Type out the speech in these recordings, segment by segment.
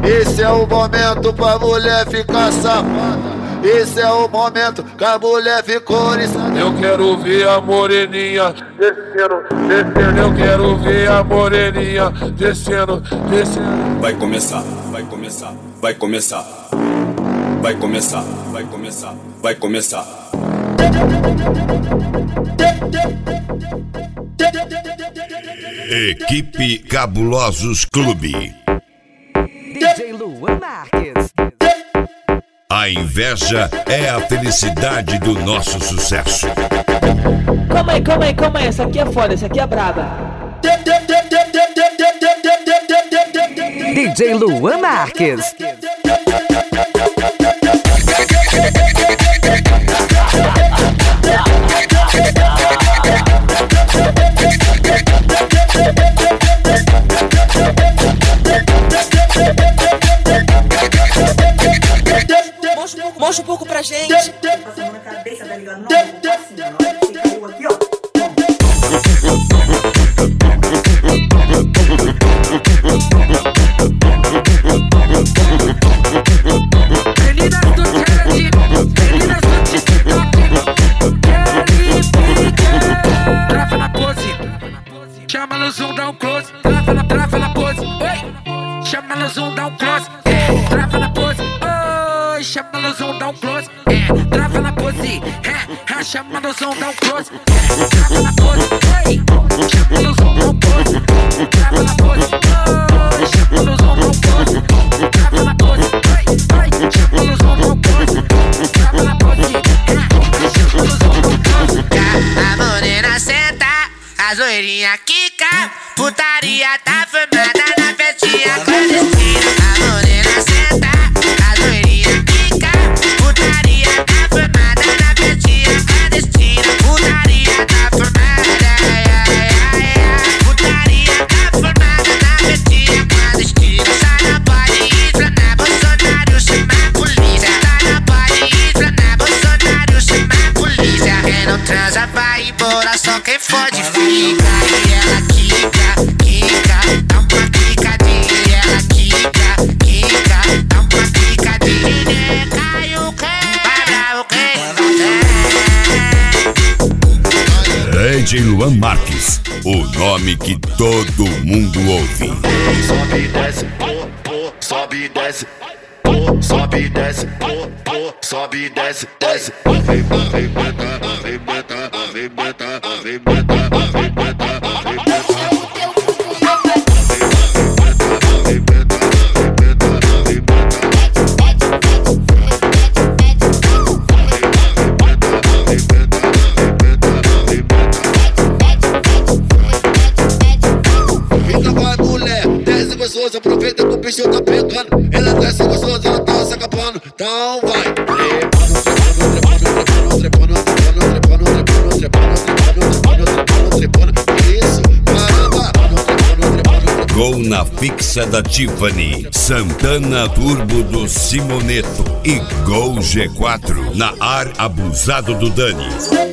Esse é o momento pra mulher ficar safada. Esse é o momento que a mulher ficou oriçada. Eu quero ver a moreninha descendo, descendo. Eu quero ver a moreninha descendo, descendo. Vai começar, vai começar, vai começar. Vai começar, vai começar, vai começar. Equipe Cabulosos Clube. DJ Luan Marques. A inveja é a felicidade do nosso sucesso. Calma aí, essa aqui é foda, essa aqui é braba. DJ Luan Marques. Mostra um pouco pra gente. Passando na cabeça, tá ligado? Não, assim, ó. Você caiu aqui, ó. Meninas do challenge, meninas do TikTok, querem ficar. Trava na pose, chama no zoom, dá um close. Trava na pose, oi. Chama no zoom, dá um close. Trava na pose, oi. Chama no zoom, dá um close. Trava na pose, chama no zoom, dá um close. Trava na pose, oi. Chama no zoom, dá um close. Trava na pose, oi. Chama no zoom, dá um close. Trava na pose, oi. Chama no zoom, dá um close. Trava na pose, chama no zoom, dá um close. A morena senta, a zoeirinha quica, putaria tá formada na festinha clandestina. A morena senta, a zoeirinha quica, putaria tá formada na festinha clandestina. Putaria tá formada, putaria tá formada na festinha clandestina. Tá na pode explanar, Bolsonaro chama a polícia. Tá na pode explanar, Bolsonaro chama a polícia. Quem não transa vai embora, só quem fode fica. E ela quica, dá uma clicadinha. E ela quica, dá uma clicadinha. Cai o quem, vai bravo quem não tem. DJ Luan Marques, o nome que todo mundo ouve. Sobe e desce, sobe e desce, sobe e desce, sobe e desce, desce. Vem matar, vem matar, vem matar, vem matar, vem matar, vem matar. Gostoso, aproveita que o bicho tá pegando. Ela desce gostoso, ela tá se acabando. Então vai. Isso, caramba. Gol na fixa da Tiffany, Santana Turbo do Simoneto e Gol G4 na ar abusado do Dani.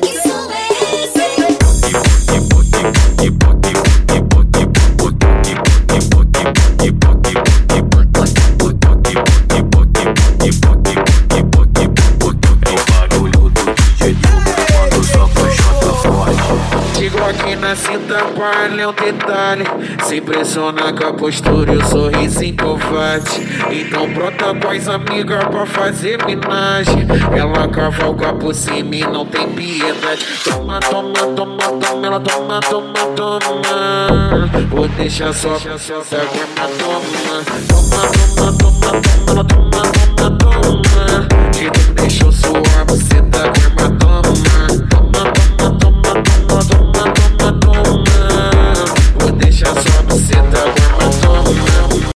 Aqui na cinta palha é um detalhe. Se impressiona com a postura e o sorrisinho covarde. Então brota com as amigas pra fazer minagem. Ela cavalga por cima e não tem piedade. Toma, toma, toma, toma, ela toma, toma, toma. Vou deixar só, essa gema toma. Toma, toma, toma, toma, ela toma.